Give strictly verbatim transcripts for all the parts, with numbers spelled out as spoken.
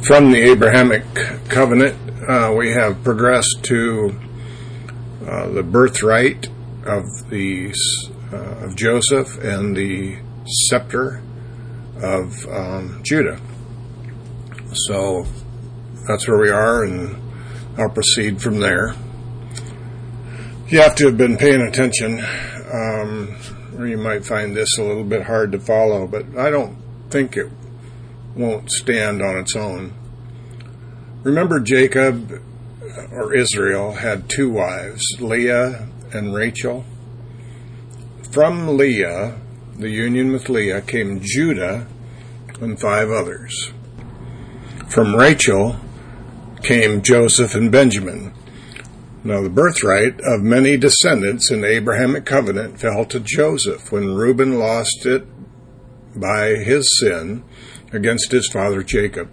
From the Abrahamic covenant, uh, we have progressed to uh, the birthright of the uh, of Joseph and the scepter of um, Judah. So that's where we are, and I'll proceed from there. You have to have been paying attention, um, or you might find this a little bit hard to follow, but I don't think it won't stand on its own. Remember, Jacob, or Israel, had two wives, Leah and Rachel. From Leah, the union with Leah, came Judah and five others. From Rachel came Joseph and Benjamin. Now, the birthright of many descendants in the Abrahamic covenant fell to Joseph when Reuben lost it by his sin against his father Jacob.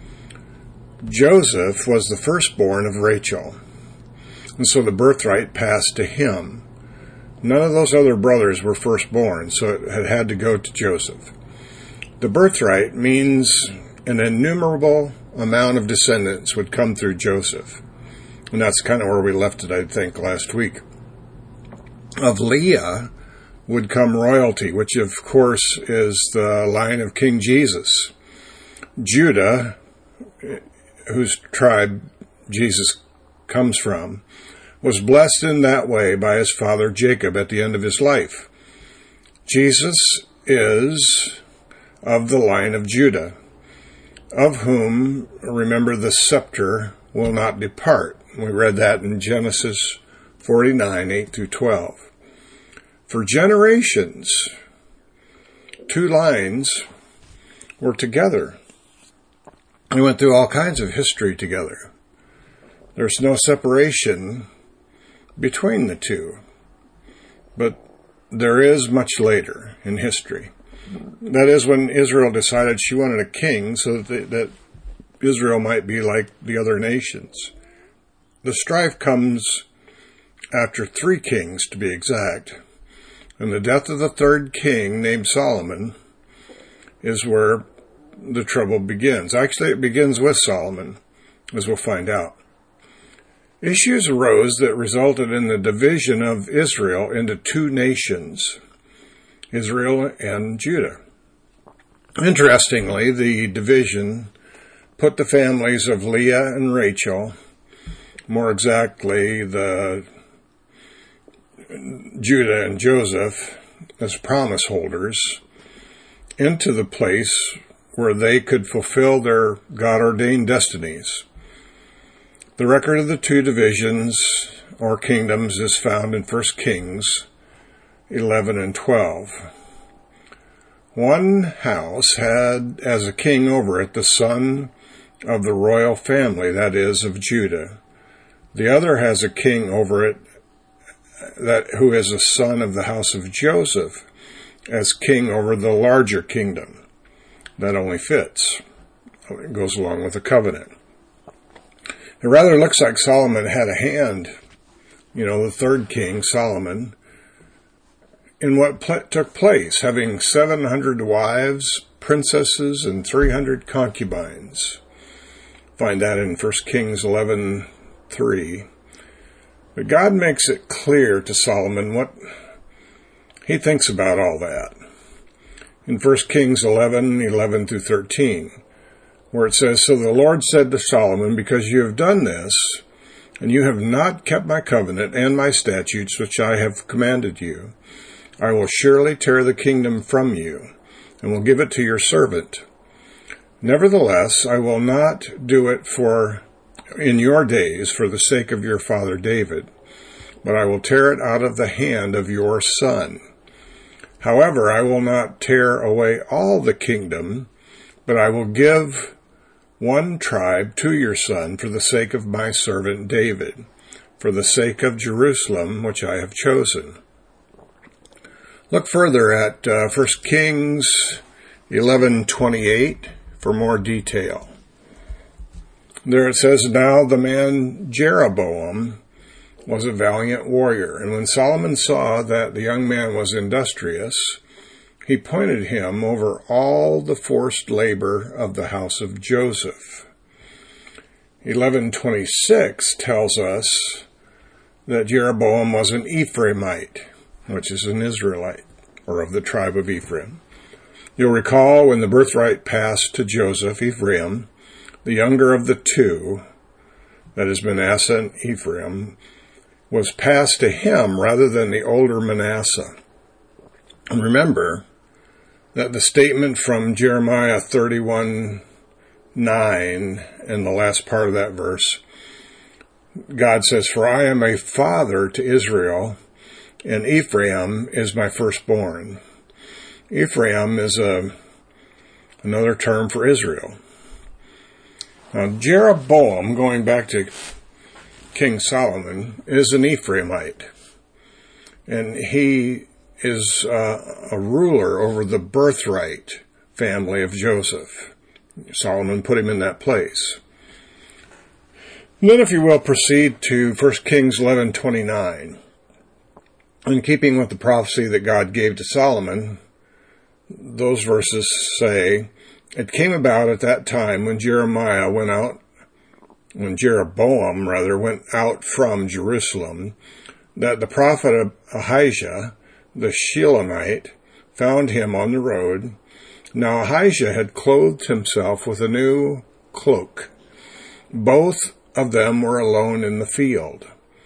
Joseph was the firstborn of Rachel, and so the birthright passed to him. None of those other brothers were firstborn, so it had had to go to Joseph. The birthright means an innumerable amount of descendants would come through Joseph. And that's kind of where we left it, I think, last week. Of Leah would come royalty, which of course is the line of King Jesus. Judah, whose tribe Jesus comes from, was blessed in that way by his father Jacob at the end of his life. Jesus is of the line of Judah, of whom, remember, the scepter will not depart. We read that in Genesis forty-nine, eight through twelve. For generations, two lines were together. We went through all kinds of history together. There's no separation between the two, but there is much later in history. That is when Israel decided she wanted a king so that, they, that Israel might be like the other nations. The strife comes after three kings, to be exact. And the death of the third king, named Solomon, is where the trouble begins. Actually, it begins with Solomon, as we'll find out. Issues arose that resulted in the division of Israel into two nations, Israel and Judah. Interestingly, the division put the families of Leah and Rachel, more exactly the Judah and Joseph, as promise holders, into the place where they could fulfill their God-ordained destinies. The record of the two divisions or kingdoms is found in First Kings eleven and twelve. One house had as a king over it the son of the royal family, that is, of Judah. The other has a king over it that who is a son of the house of Joseph as king over the larger kingdom. That only fits. It goes along with the covenant. It rather looks like Solomon had a hand, you know, the third king, Solomon, in what pl- took place, having seven hundred wives, princesses, and three hundred concubines. Find that in First Kings eleven three. But God makes it clear to Solomon what he thinks about all that. In First Kings eleven, eleven through thirteen, where it says, So the Lord said to Solomon, Because you have done this, and you have not kept my covenant and my statutes which I have commanded you, I will surely tear the kingdom from you, and will give it to your servant. Nevertheless, I will not do it for in your days for the sake of your father David, but I will tear it out of the hand of your son. However, I will not tear away all the kingdom, but I will give one tribe to your son for the sake of my servant David, for the sake of Jerusalem, which I have chosen. Look further at uh, First Kings eleven twenty-eight for more detail. There it says, Now the man Jeroboam was a valiant warrior, and when Solomon saw that the young man was industrious, he appointed him over all the forced labor of the house of Joseph. eleven twenty-six tells us that Jeroboam was an Ephraimite, which is an Israelite, or of the tribe of Ephraim. You'll recall when the birthright passed to Joseph, Ephraim, the younger of the two, that is Manasseh and Ephraim, was passed to him rather than the older Manasseh. And remember that the statement from Jeremiah thirty-one nine, in the last part of that verse, God says, "For I am a father to Israel, and Ephraim is my firstborn." Ephraim is a, another term for Israel. Now, Jeroboam, going back to King Solomon, is an Ephraimite, and he is uh, a ruler over the birthright family of Joseph. Solomon put him in that place. And then, if you will, proceed to First Kings eleven twenty-nine. In keeping with the prophecy that God gave to Solomon, those verses say, "It came about at that time when Jeremiah went out, when Jeroboam, rather, went out from Jerusalem, that the prophet Ahijah, the Shilonite, found him on the road. Now Ahijah had clothed himself with a new cloak. Both of them were alone in the field.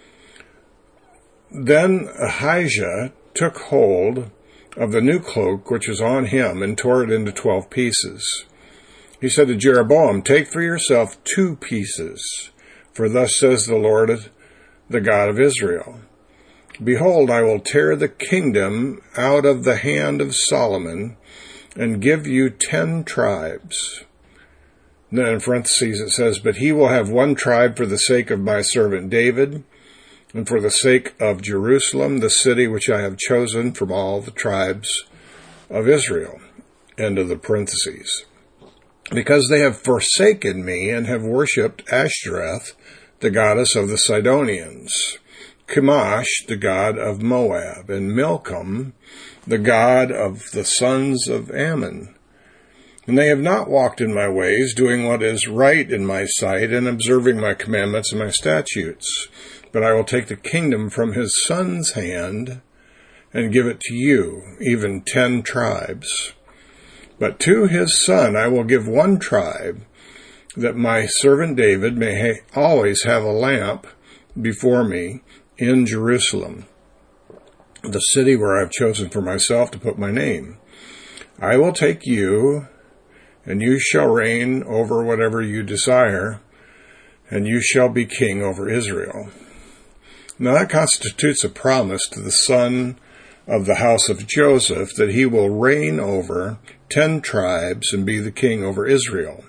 Then Ahijah took hold of the new cloak which was on him and tore it into twelve pieces. He said to Jeroboam, 'Take for yourself two pieces, for thus says the Lord, the God of Israel. Behold, I will tear the kingdom out of the hand of Solomon and give you ten tribes.' Then in parentheses it says, 'But he will have one tribe for the sake of my servant David, and for the sake of Jerusalem, the city which I have chosen from all the tribes of Israel.'" End of the parentheses. "Because they have forsaken me and have worshipped Ashtoreth, the goddess of the Sidonians, Chemosh, the god of Moab, and Milcom, the god of the sons of Ammon. And they have not walked in my ways, doing what is right in my sight, and observing my commandments and my statutes. But I will take the kingdom from his son's hand and give it to you, even ten tribes. But to his son I will give one tribe, that my servant David may ha- always have a lamp before me in Jerusalem, the city where I have chosen for myself to put my name. I will take you, and you shall reign over whatever you desire, and you shall be king over Israel." Now that constitutes a promise to the son of the house of Joseph that he will reign over ten tribes and be the king over Israel.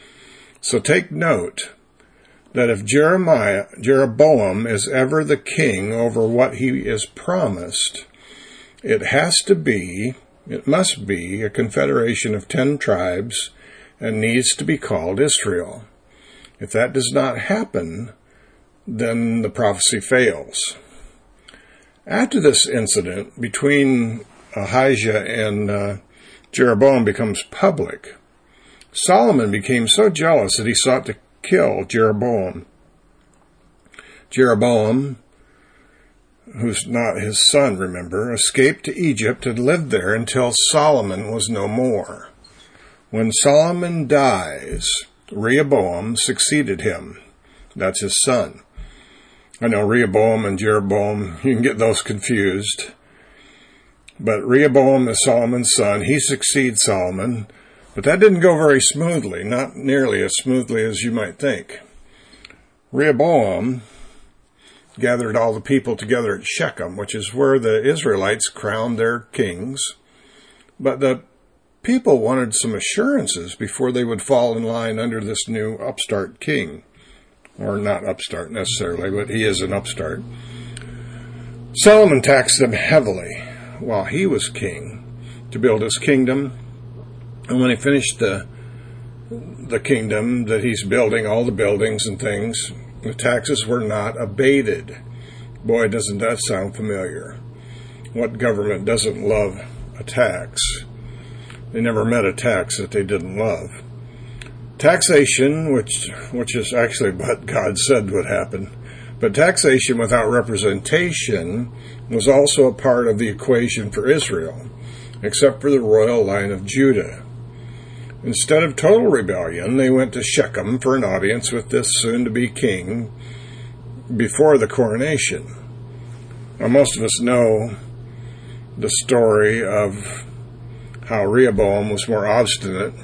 So take note that if Jeremiah, Jeroboam is ever the king over what he is promised, it has to be, it must be a confederation of ten tribes and needs to be called Israel. If that does not happen, then the prophecy fails. After this incident between Ahijah and uh, Jeroboam becomes public, Solomon became so jealous that he sought to kill Jeroboam. Jeroboam, who's not his son, remember, escaped to Egypt and lived there until Solomon was no more. When Solomon dies, Rehoboam succeeded him. That's his son. I know Rehoboam and Jeroboam, you can get those confused. But Rehoboam is Solomon's son. He succeeds Solomon. But that didn't go very smoothly, not nearly as smoothly as you might think. Rehoboam gathered all the people together at Shechem, which is where the Israelites crowned their kings. But the people wanted some assurances before they would fall in line under this new upstart king. Or not upstart necessarily, but he is an upstart. Solomon taxed them heavily while he was king to build his kingdom. And when he finished the the kingdom that he's building, all the buildings and things, the taxes were not abated. Boy, doesn't that sound familiar. What government doesn't love a tax? They never met a tax that they didn't love. Taxation, which which is actually what God said would happen, but taxation without representation was also a part of the equation for Israel, except for the royal line of Judah. Instead of total rebellion, they went to Shechem for an audience with this soon-to-be king before the coronation. Now, most of us know the story of how Rehoboam was more obstinate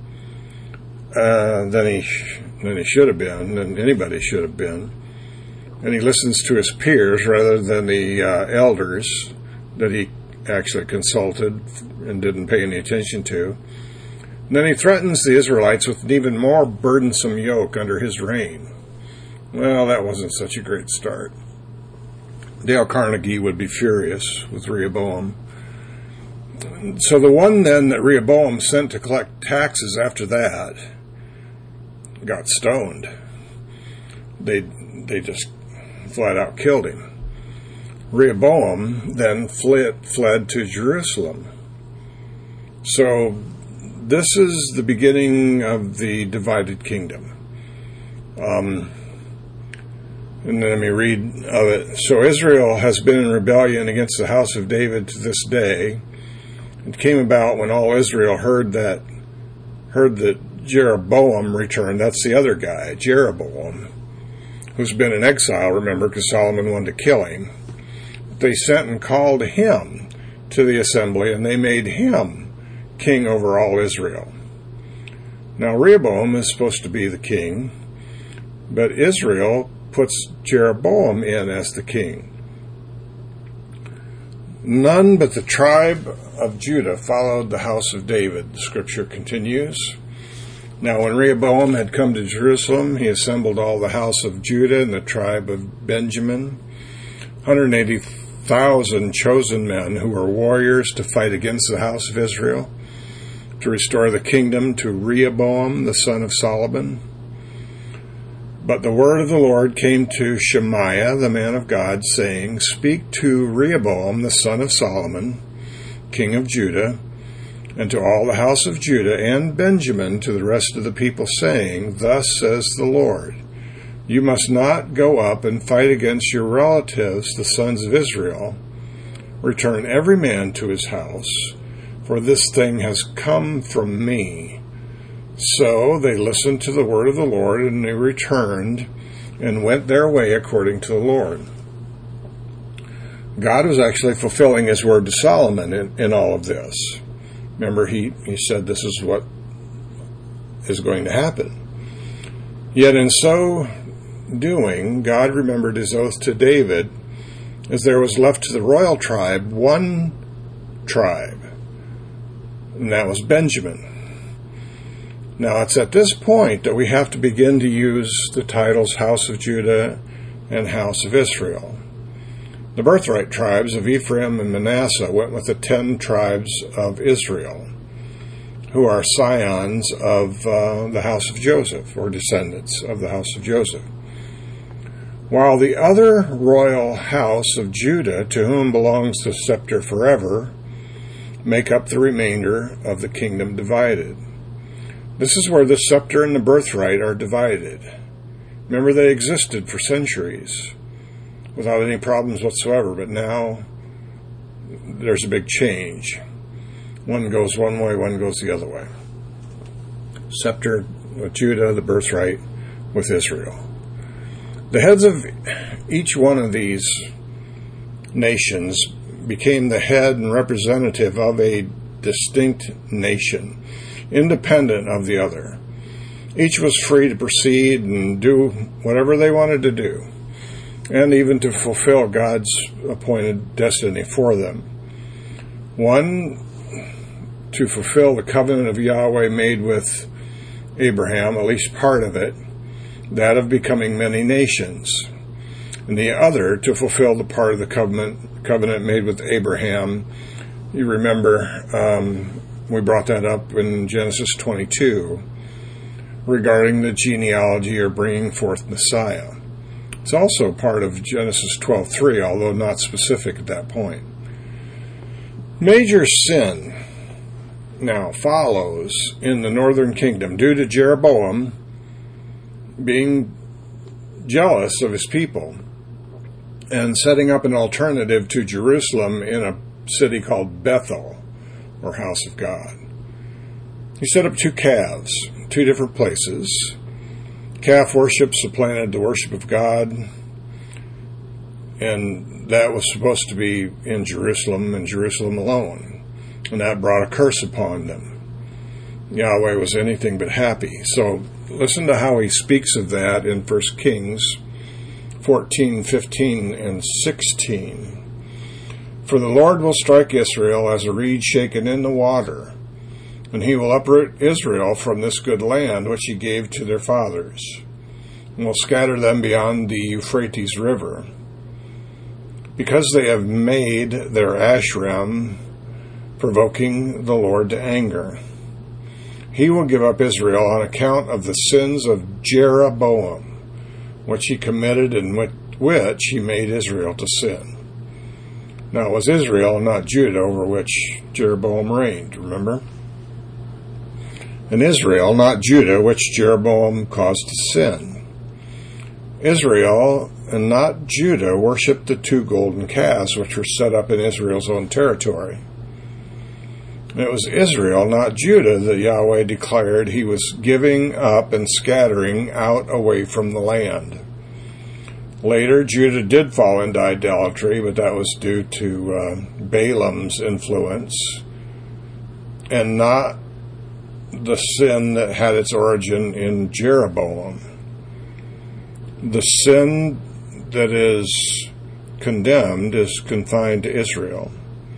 uh, than he than he should have been, than anybody should have been. And he listens to his peers rather than the uh, elders that he actually consulted and didn't pay any attention to. And then he threatens the Israelites with an even more burdensome yoke under his reign. Well, that wasn't such a great start. Dale Carnegie would be furious with Rehoboam. So the one then that Rehoboam sent to collect taxes after that got stoned. They they just flat out killed him. Rehoboam then fled, fled to Jerusalem. So this is the beginning of the divided kingdom. Um, and then let me read of it. So Israel has been in rebellion against the house of David to this day. It came about when all Israel heard that heard that Jeroboam returned. That's the other guy, Jeroboam, who's been in exile, remember, because Solomon wanted to kill him. They sent and called him to the assembly, and they made him king over all Israel. Now, Rehoboam is supposed to be the king, but Israel puts Jeroboam in as the king. None but the tribe of Judah followed the house of David, the scripture continues. Now, when Rehoboam had come to Jerusalem, he assembled all the house of Judah and the tribe of Benjamin, one hundred eighty thousand chosen men who were warriors to fight against the house of Israel, to restore the kingdom to Rehoboam, the son of Solomon. But the word of the Lord came to Shemaiah, the man of God, saying, Speak to Rehoboam, the son of Solomon, king of Judah, and to all the house of Judah and Benjamin, to the rest of the people, saying, Thus says the Lord, You must not go up and fight against your relatives, the sons of Israel. Return every man to his house, for this thing has come from me. So they listened to the word of the Lord, and they returned and went their way according to the Lord. God was actually fulfilling his word to Solomon in, in all of this. Remember, he, he said this is what is going to happen. Yet in so doing, God remembered his oath to David, as there was left to the royal tribe one tribe, and that was Benjamin. Now, it's at this point that we have to begin to use the titles House of Judah and House of Israel. The birthright tribes of Ephraim and Manasseh went with the ten tribes of Israel, who are scions of uh, the house of Joseph, or descendants of the house of Joseph. While the other royal house of Judah, to whom belongs the scepter forever, make up the remainder of the kingdom divided. This is where the scepter and the birthright are divided. Remember, they existed for centuries without any problems whatsoever, but now there's a big change. One goes one way, one goes the other way. Scepter with Judah, the birthright with Israel. The heads of each one of these nations became the head and representative of a distinct nation, independent of the other. Each was free to proceed and do whatever they wanted to do, and even to fulfill God's appointed destiny for them. One, to fulfill the covenant of Yahweh made with Abraham, at least part of it, that of becoming many nations. And the other, to fulfill the part of the covenant, covenant made with Abraham. You remember, um, we brought that up in Genesis twenty-two, regarding the genealogy or bringing forth Messiah. It's also part of Genesis twelve three, although not specific at that point. Major sin now follows in the northern kingdom due to Jeroboam being jealous of his people and setting up an alternative to Jerusalem in a city called Bethel, or House of God. He set up two calves, two different places. Calf worship supplanted the worship of God, and that was supposed to be in Jerusalem and Jerusalem alone, and that brought a curse upon them. Yahweh was anything but happy. So listen to how he speaks of that in First Kings fourteen, fifteen, and sixteen. For the Lord will strike Israel as a reed shaken in the water, and he will uproot Israel from this good land which he gave to their fathers, and will scatter them beyond the Euphrates River, because they have made their Asherim, provoking the Lord to anger. He will give up Israel on account of the sins of Jeroboam, which he committed and with which he made Israel to sin. Now it was Israel, not Judah, over which Jeroboam reigned, remember? And Israel, not Judah, which Jeroboam caused to sin. Israel and not Judah worshipped the two golden calves which were set up in Israel's own territory. And it was Israel, not Judah, that Yahweh declared he was giving up and scattering out away from the land. Later, Judah did fall into idolatry, but that was due to uh, Balaam's influence and not the sin that had its origin in Jeroboam. The sin that is condemned is confined to Israel.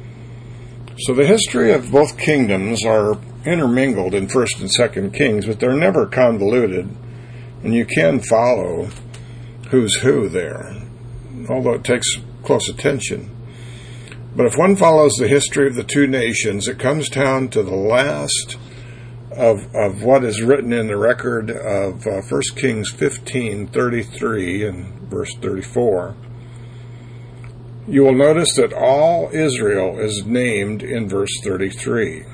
So the history of both kingdoms are intermingled in First and Second Kings, but they're never convoluted, and you can follow who's who there, although it takes close attention. But if one follows the history of the two nations, it comes down to the last of of what is written in the record of uh, First Kings fifteen, thirty-three and verse thirty-four. You will notice that all Israel is named in verse thirty-three.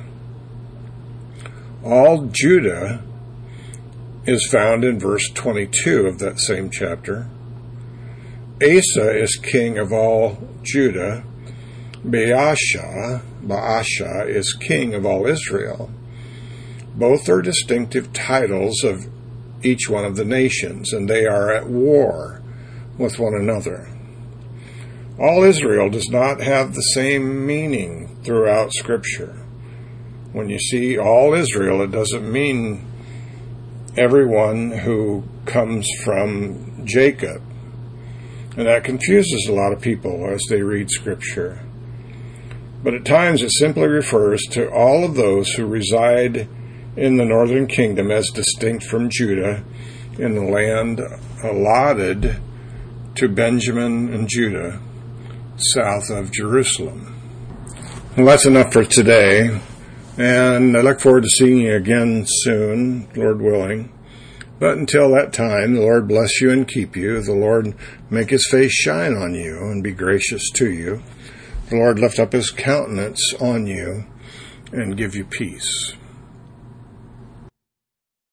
All Judah is found in verse twenty-two of that same chapter. Asa is king of all Judah. Baasha, Baasha is king of all Israel. Both are distinctive titles of each one of the nations, and they are at war with one another. All Israel does not have the same meaning throughout Scripture. When you see all Israel, it doesn't mean everyone who comes from Jacob. And that confuses a lot of people as they read Scripture. But at times it simply refers to all of those who reside in the northern kingdom as distinct from Judah in the land allotted to Benjamin and Judah south of Jerusalem. Well, that's enough for today, and I look forward to seeing you again soon, Lord willing. But until that time, the Lord bless you and keep you. The Lord make his face shine on you and be gracious to you. The Lord lift up his countenance on you and give you peace.